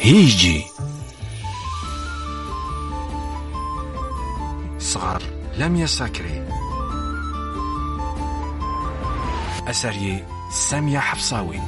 هيجي صغار لم يساكري أسري سامية حفصاوي.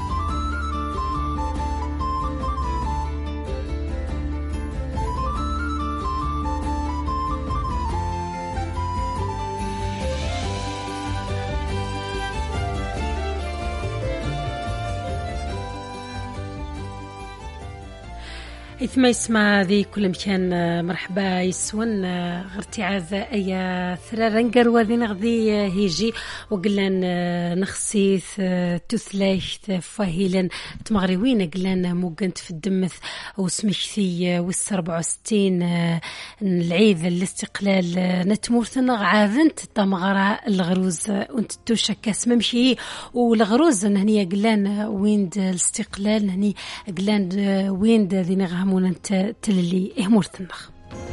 إثم يسمع ذي كل مكان مرحبا يسون غرتعاذ أي ثرارنجر وذين غذي هيجي وقلنا نخسيث تثليث فهيلا تمغريوين قلنا موقنت في الدمث وسمكثي والس 64 العيد الاستقلال نتمورثنا عاذنت تمغرا الغروز وانت توشك اسم مشي والغروز هني قلنا ويند الاستقلال هني قلنا ويند ذي نغهم وننت تللي إهمورتنخ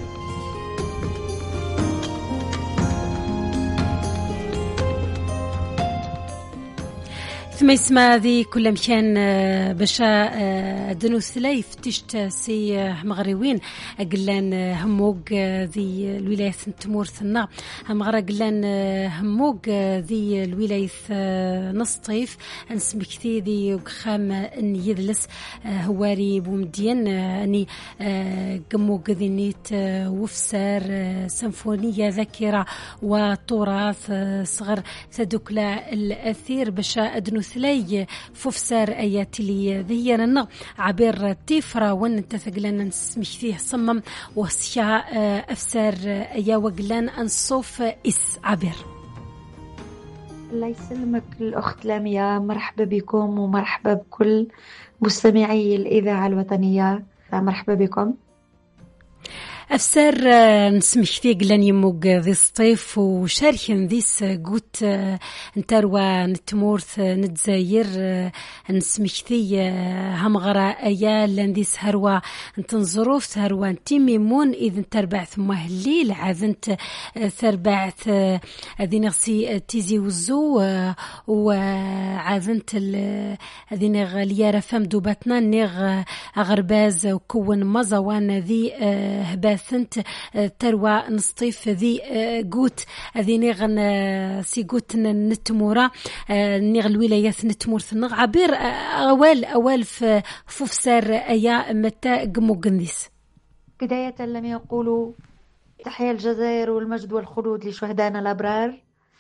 ثم يسمع ذي كل مكان بشا دنو ثلايف تشت سي مغريوين قلان هموق ذي الولاية تمورثنا مغرا قلان هموق ذي الولاية نصطيف نسمكثي ذي وخام ان يذلس هواري بومدين اني قموق ذي نيت وفسار سيمفونية ذاكرة وتراث صغر تدوكلا الأثير بشا دنو ثلاي فوفسار ايات لي ذينا عبير تيفرا وان تثقلنا نسمكثيه صمم وسيا افسار ايا وقلان انصوف اس عبير. الله يسلمك الأخت لاميا، مرحبا بكم ومرحبا بكل مستمعي الإذاعة الوطنية، مرحبا بكم. أفسر نسمكثي قلان يموق ذي الصيف وشاركن ذيس قوت نتروى نتمورث نتزاير نسمكثي همغرا أيال لنديس هروا نتنظروف هروا نتيميمون إذن تربعث مهليل عذنت تربعث ذي نغسي تيزي وزو وعذنت ذي نغ ليارة فم دوباتنا نغ أغرباز وكون مزوان ذي هباز ثنت تروى نصطيف ذي قوت ذي نغن سي قوت نتمورا نغ الولايات نتمورث نغ عبير أوال في فوفسار أيا متى قمو قنديس. بداية لم يقولوا تحيا الجزائر والمجد والخلود لشهدائنا الأبرار.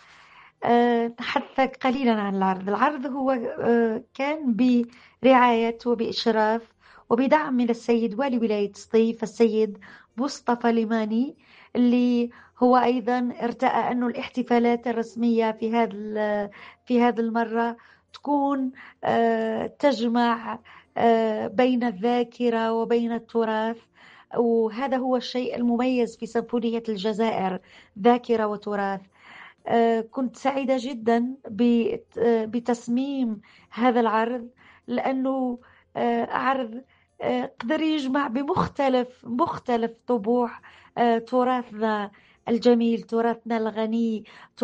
نحدثك قليلا عن العرض. العرض هو كان برعاية وبإشراف وبدعم من السيد والي ولاية سطيف السيد مصطفى ليماني، اللي هو أيضا ارتأى أنه الاحتفالات الرسمية في هذه المرة تكون تجمع بين الذاكرة وبين التراث، وهذا هو الشيء المميز في سيمفونية الجزائر، ذاكرة وتراث. كنت سعيدة جدا بتصميم هذا العرض، لأنه عرض قدر يجمع بمختلف طبوع تراثنا الجميل، تراثنا الغني،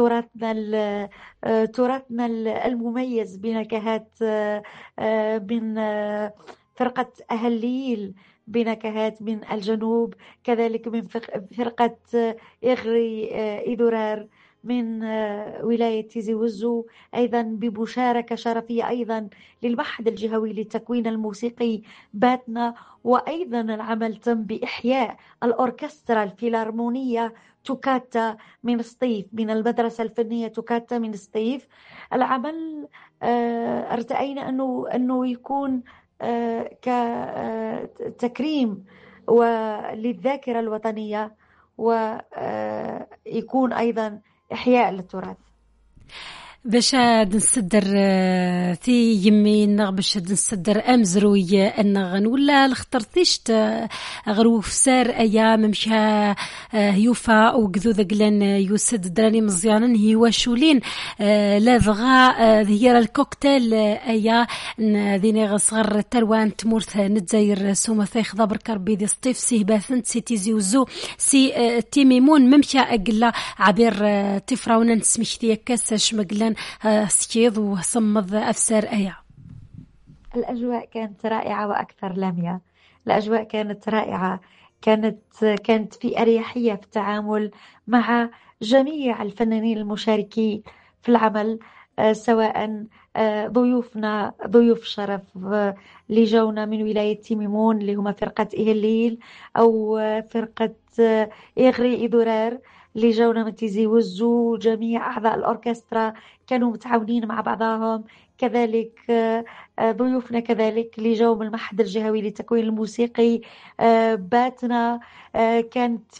تراثنا المميز بنكهات من فرقة أهليل، بنكهات من الجنوب، كذلك من فرقة إغري إذرار من ولاية تيزي وزو، أيضا بمشاركة شرفية أيضا للمعهد الجهوي للتكوين الموسيقي باتنا، وأيضا العمل تم بإحياء الأوركسترا الفيلارمونية توكاتا من سطيف، من المدرسة الفنية توكاتا من سطيف. العمل ارتأينا أنه يكون كتكريم للذاكرة الوطنية، ويكون أيضا إحياء للتراث. باش نصدر في يمين باش نصدر امزروي النغن ولا الخطرتيشت غرو فسار ايام مشى يوفا وقذو قلن يوسد دراني مزيانا هي وشولين لا ضغا هي الكوكتيل ايا ذيني غصغر تروان تمورث نتزاير سوما ثيخ ضبر كربي دي سطيف سي باثنت سي تيزي وزو سي تيميمون ممشى اقلا عبير تفراونا نسمشتي كاسش مقلن سكيض وصمد أفسار أيا. الأجواء كانت رائعة وأكثر لامية. الأجواء كانت رائعة، كانت في أريحية في التعامل مع جميع الفنانين المشاركين في العمل، سواء ضيوفنا ضيوف شرف اللي جونا من ولاية تيميمون اللي هما فرقة إهليل، أو فرقة إغري إيدورار اللي جونا من تيزي وزو. جميع أعضاء الأوركسترا كانوا متعاونين مع بعضهم. كذلك ضيوفنا كذلك اللي جو من المعهد الجهوي للتكوين الموسيقي باتنا. كانت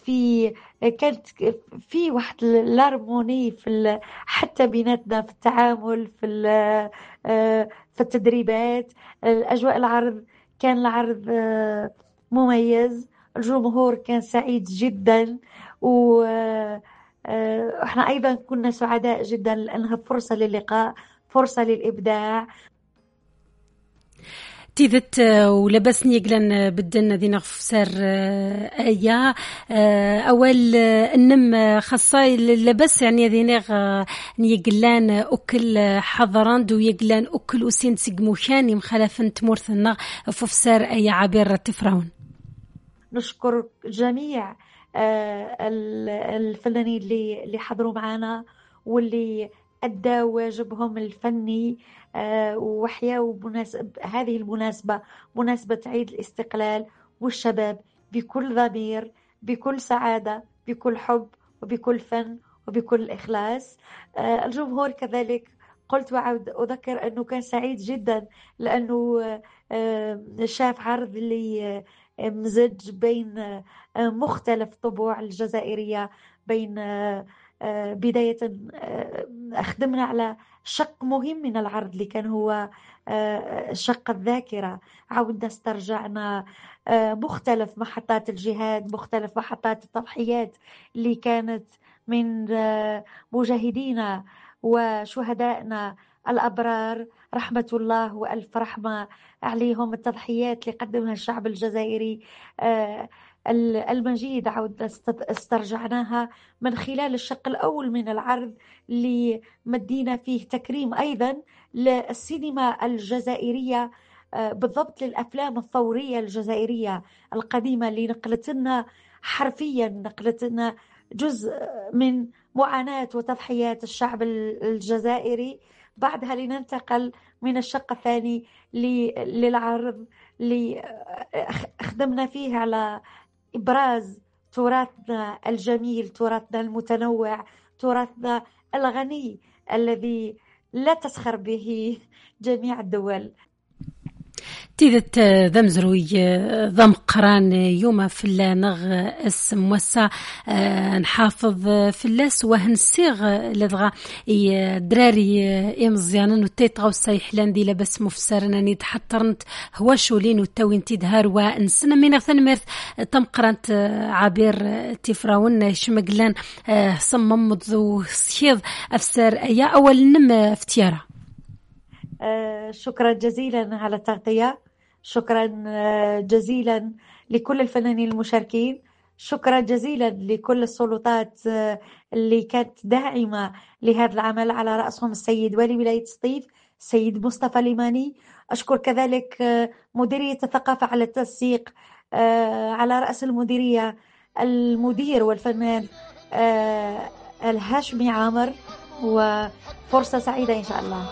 في واحد الهارموني حتى بيناتنا في التعامل في التدريبات. الأجواء العرض كان العرض مميز، الجمهور كان سعيد جدا، واحنا أيضا كنا سعداء جدا لأنها فرصة للقاء، فرصة للإبداع. تيذت ولبسني قلن بدنا ذي نغفسر أيا أول النم خاصة لبس يعني ذي نغ نيقلان أكل حضراند ويقلان أكل أسين سجموشاني مخالفن تمورثنا ففسر أيا عبير تفرون. نشكر جميع الفنانين اللي حضروا معنا واللي أدى واجبهم الفني، وحياة هذه المناسبة، مناسبة عيد الاستقلال والشباب بكل ضمير، بكل سعادة، بكل حب، وبكل فن، وبكل إخلاص. الجمهور كذلك قلت وعود أذكر أنه كان سعيد جدا لأنه شاف عرض اللي مزج بين مختلف طبوع الجزائرية، بين بداية أخدمنا على شق مهم من العرض اللي كان هو شق الذاكرة. عودنا استرجعنا مختلف محطات الجهاد، مختلف محطات التضحيات اللي كانت من مجاهدينا وشهدائنا الأبرار رحمة الله وألف رحمة عليهم. التضحيات اللي قدمها الشعب الجزائري المجيد عودنا استرجعناها من خلال الشق الأول من العرض اللي مدينا فيه تكريم أيضا للسينما الجزائرية، بالضبط للأفلام الثورية الجزائرية القديمة اللي نقلتنا حرفيا، نقلتنا جزء من معاناة وتضحيات الشعب الجزائري. بعدها لننتقل من الشق الثاني للعرض اللي خدمنا فيه على إبراز تراثنا الجميل، تراثنا المتنوع، تراثنا الغني الذي لا تسخر به جميع الدول. تيذت ذمزروي ضم قران يوم في اللانغ اسم وسا نحافظ في اللاس وهنسيغ لدغا دراري مزيانا وتيتغا وسايحلان دي لبس مفسرنا نتحطرنت هو شولين والتوين تدهار وانسنا من اغثان ميرث تم قرانت عابير تفراون شمقلان صمم مضو سيض افسر ايا اول نم افتيارا. شكرا جزيلا على التغطية، شكرا جزيلا لكل الفنانين المشاركين، شكرا جزيلا لكل السلطات اللي كانت داعمة لهذا العمل، على رأسهم السيد والي ولاية سطيف السيد مصطفى ليماني. أشكر كذلك مديرية الثقافة على التنسيق، على رأس المديرية المدير والفنان الهاشمي عامر، وفرصة سعيدة إن شاء الله.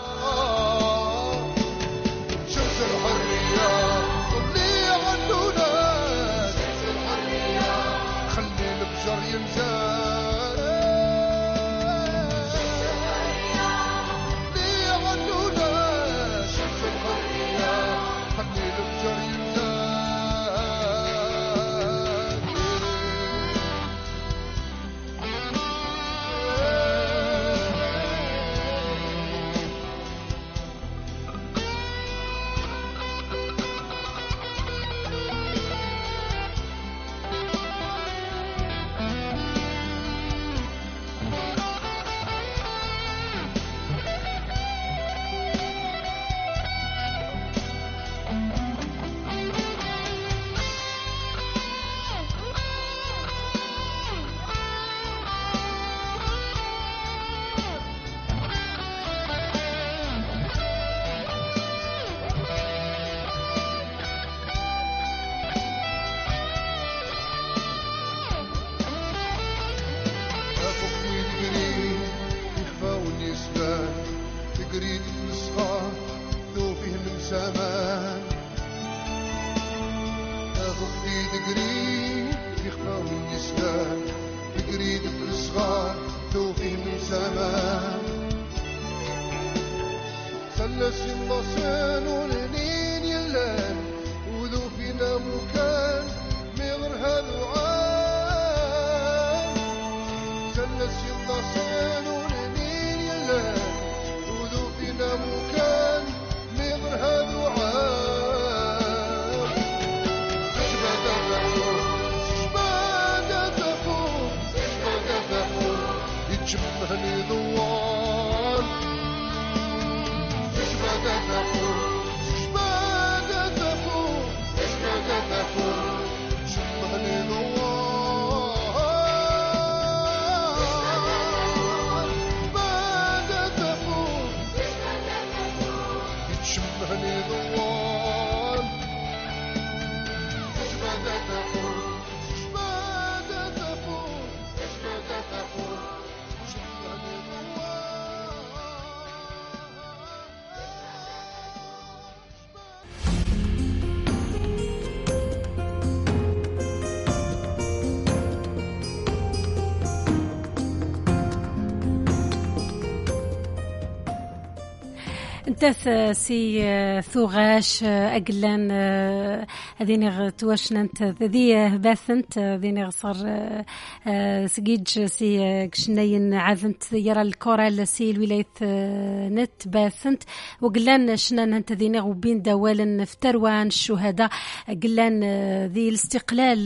انتث سي ثوغاش اقلان هذين تواشننت ذي باثنت ذين صار سجيج سي كشنين عازمت يرى الكورال سي الولاية نت باثنت وقلان شنان انت ذين وبين دوال فتروان الشهداء قلان ذي الاستقلال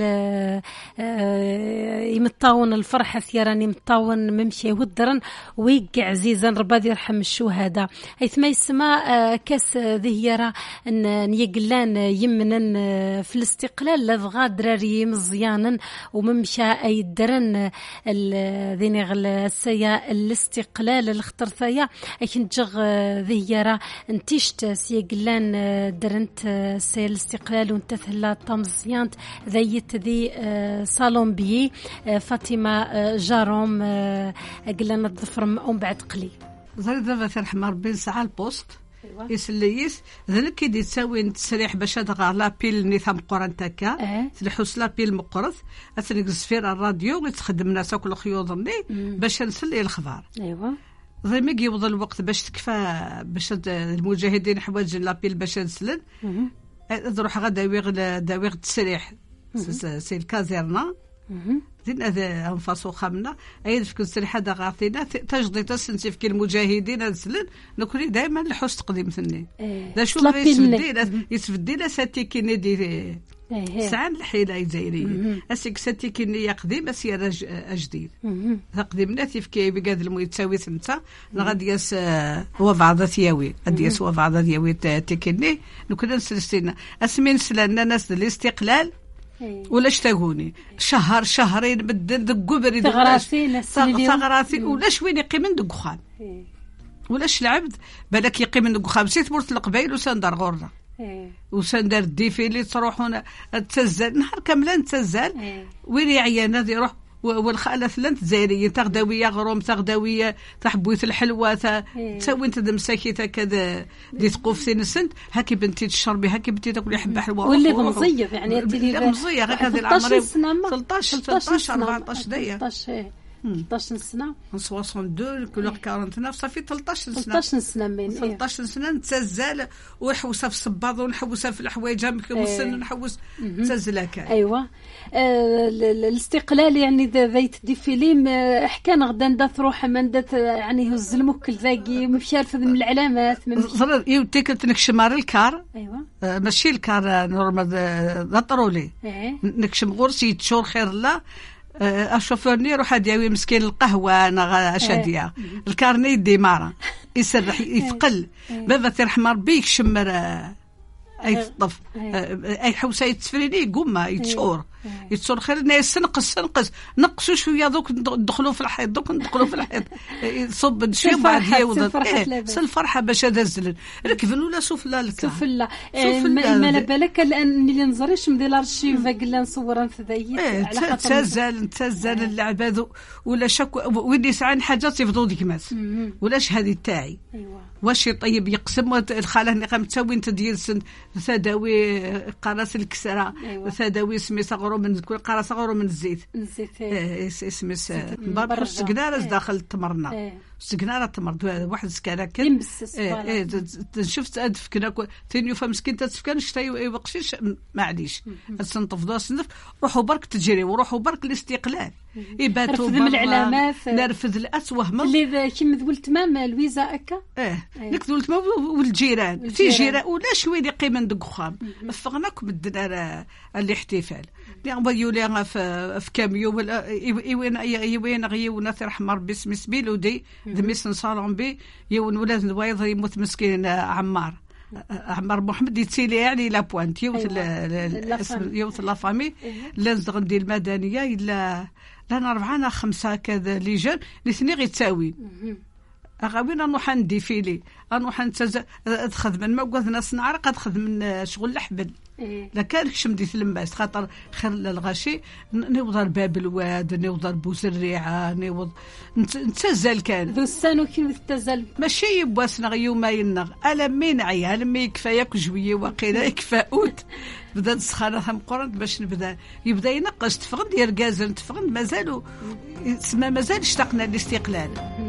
يمطاون الفرحة ثيران يمطاون ممشي ودرن ويقع عزيزا رباد يرحم الشهداء حيث ما يسمى كاس ذي يرى ان يقلان يمنن في الاستقلال لذغا دراري مزيانا وممشى اي درن ذي غل السيا الاستقلال الاختر ثيا اكن جغ ذي يرى انتشت سيقلان درنت سي الاستقلال وانتثلا طمزيانت ذيت ذي صالون بي فاطمة جاروم قلنا الظفر ام بعد قليل زي دابا ترحم ربي نسعى البوست يسليس ذلك كي تساوي تسريح باش هذا لابيل نظام قران تاكا تلحوس لابيل مقرث اثنكز فير الراديو ويتخدم ناس كل خيوط باش نسلي الخبار ايوا زي ما يوضل الوقت باش تكفى باش المجاهدين حوايج لابيل باش نسلن تروح غدا داويغ التسريح سي الكازيرنا زين هذا انفاسو خامنا ايد فيك السريحه دا غاثينا تجدي تسنتي في المجاهدين نسلن نكوني دائما الحس تقديم ثني لا شوف يتفدينا ساتي كي دي سعان الحيله الجزائريه اسيك ساتي كي قديم اسير جديد تقديمنا في بقاد المو تساوي سمته غادي ياس وضع ثياوي غادي ياس وضع ثياوي تكني نكون نسلسينا اسمين سلنا ناس الاستقلال ولا اشتاقوني شهرين بدل دقوبري ثغراسي ولاش وين يقيم دقخان ولاش العبد بالك يقيم دقخان سيت بورت القبيل وسندر غورنا وسندر الديفيلي تروحون تزال نهار كامل تزال وين يعيانا يروح والخاله ثلث زيريه تغداويه غروم تغداويه تحبويت الحلوه تسوي انت مساكيته كذا دي تقوف سن سنت هاكي بنتي تشربي هاكي بنتي تاكلي حبه حلوه واللي مزيه يعني اللي مزيه غير هذه العمر 13 14 دقيقه 13 سنه 62 كل 49 صافي 13 سنه 13 سنه من 13 سنه نتزال وحوسه في الصباط ونحوسها في الحوايج والسن نحوس تزلا كان ايوه الاستقلال يعني ذيت دي فيلم حكى غدا ندات روح من دات يعني هز المكل ذاكي مشى من العلامات صار يوتيك نكشمار الكار ايوه ماشي الكار نورمال ضطرولي نكشم غرسي تشور خير الله الشوفير يروح دياوي مسكين القهوه انا شاديه الكارني ديمارا يسرح يثقل بابا ترحم ربي يكشمر اي طف اي حوسه يتفريني قمه يتشور خير الناس نقص نقصوا شويه دوك ندخلوا في الحيط صب شويه بعد يوض الفرحه باش هذا ركبن ولا سفلا لك سفلا ما لا بالك الان اللي نزريش مدير الارشيف قال نصور نثديت على تزال اللعبه ولا شك وين يسعى حاجات يفضوا ديك ماس ولاش هذه تاعي واش طيب يقسم الخاله قام تسوي انت ديال سن ثداوي قراص الكسره ثداوي سميسه غرو من كل قراصه غرو من الزيت اسمه مبرر سكناره داخل التمرنا سكناره تمر واحد سكانه كان شفت ادفكنا ثاني فمسكين تتفكن شتي بقشيش معليش تنطفضوا الصنف روحوا برك تجري وروحوا برك الاستقلال يباتوا من العلامات نرفد الاسوه اللي كيما قلت مام لويزا اكا لك قلت ما والجيران في جيران ولا شويه اللي قيمه ندق خام فغناكم الدار الاحتفال اللي يولي في كاميو ولا يوين غيونا ترحم ربي سبيل ودي دميس نصالون بي يون ولاد الوايض يموت مسكين عمار محمد يتسيلي يعني لا بوانت يوت يوت لا فامي لازم ندير المدنيه الا لا 4 5 كذا لي جون الاثنين غيتساوي اغاوينا نروح ندي فيلي نروح نخدم ما قلنا صنعره قد خدم شغل الحبل لا كان كشمدي تلماس خاطر خير الغاشي نوض باب الواد نوض بوزريعه نوض نتزل كان ذو السانو كي تزل ماشي يبواسنا غيوما ينغ الا مين عيال مي كفاياك جويه وقيله يكفاوت بدا تسخانه مقرن باش يبدا ينقش تفغد يركازن تفغد مازالوا مازال اشتقنا للاستقلال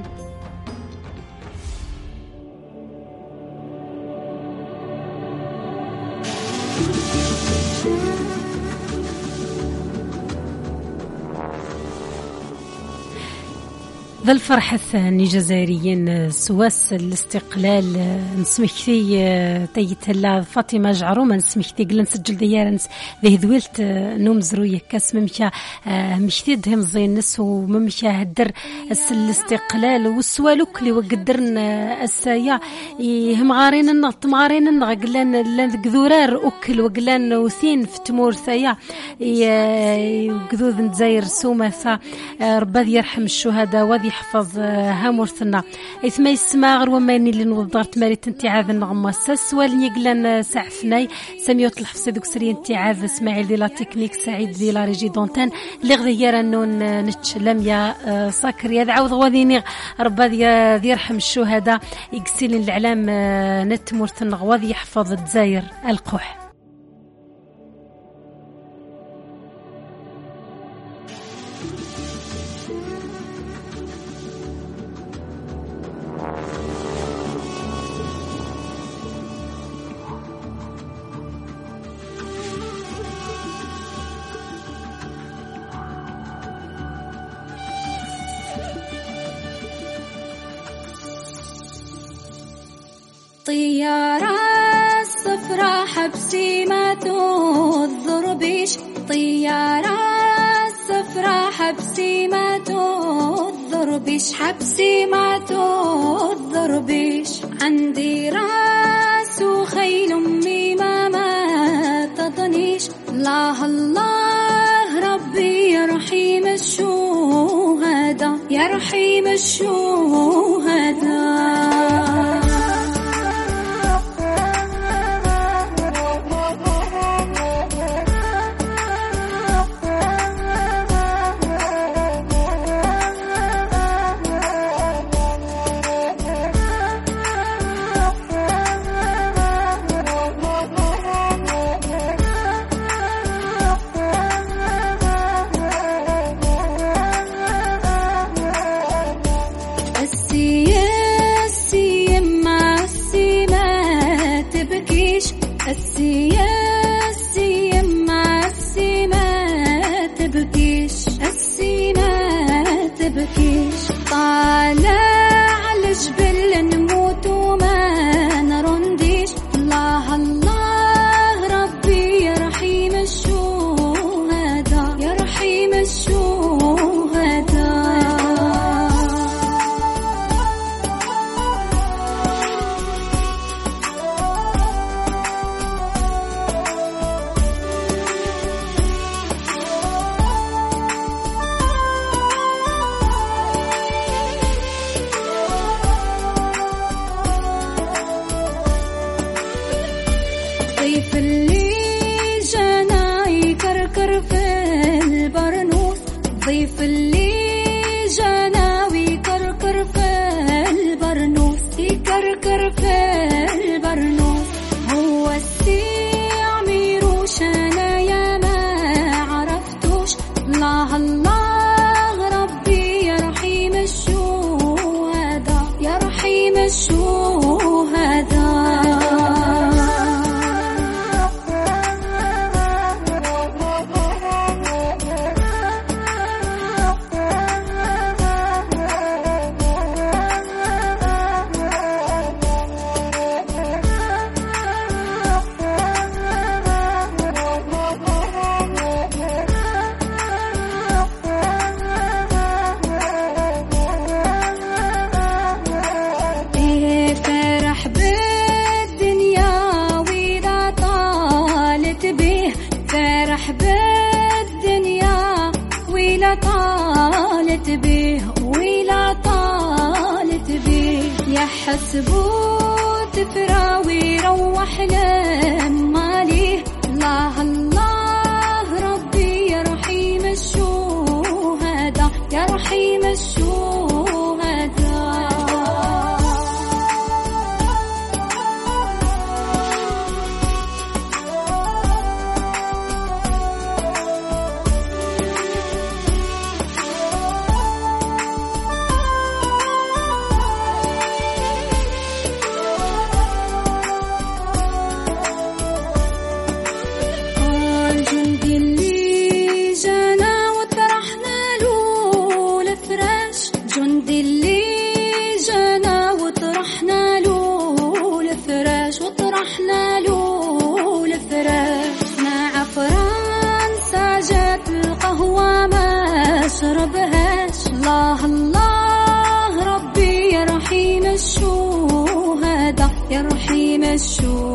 ذا الفرحة الثاني جزائريين سواس الاستقلال نسمكتي تيتلا فاطمة جعرومة نسمكتي قلنا نسجل ديارنس ذي ذويلت نوم زروية كاس ممشى مشتي دهم زين نس وممشى هدر الاستقلال والسوالوك اللي وقدرن السايا هم غارين النغط مغارين النغ قلنا لنذكذورار أكل وقلنا وثين في تمور ثايا وقذوذ نزاير سومة رباد يرحم الشهداء وذي يحفظ هامورثنا إثما يسمع غير وماني اللي نوضرت ماري تنتعاذ النغماسس والني قلنا سعفناي سميوت الحفصي دوك سري انتعاذ اسماعيل دي لا تكنيك سعيد دي لا ريجي دونتان اللي غير النون نتشلم يا ساكر يا عاود غواديني ربا يرحم الشهداء يقسيل الاعلام نتمورث النغواذ يحفظ الجزائر القح طيارة صفرا حبسي ما تضر بيش طيارة صفرا حبسي ما تضر بيش حبسي ما تضر بيش عندي راس وخيل أمي ما تضنيش الله الله ربي يا رحيم الشهداء يا رحيم الشهداء ضيف اللي جناوي كركر في البرنوس يكركر في البرنوس هو السيعمير وشانا يا ما عرف طالت بيه ولا طالت بيه يحسبوا تفراوي روح لما ليه الله الله ربي يا رحيم الشهداء يا رحيم الشهداء شربهاش الله الله ربي يا رحيم الشهداء يا رحيم الشهداء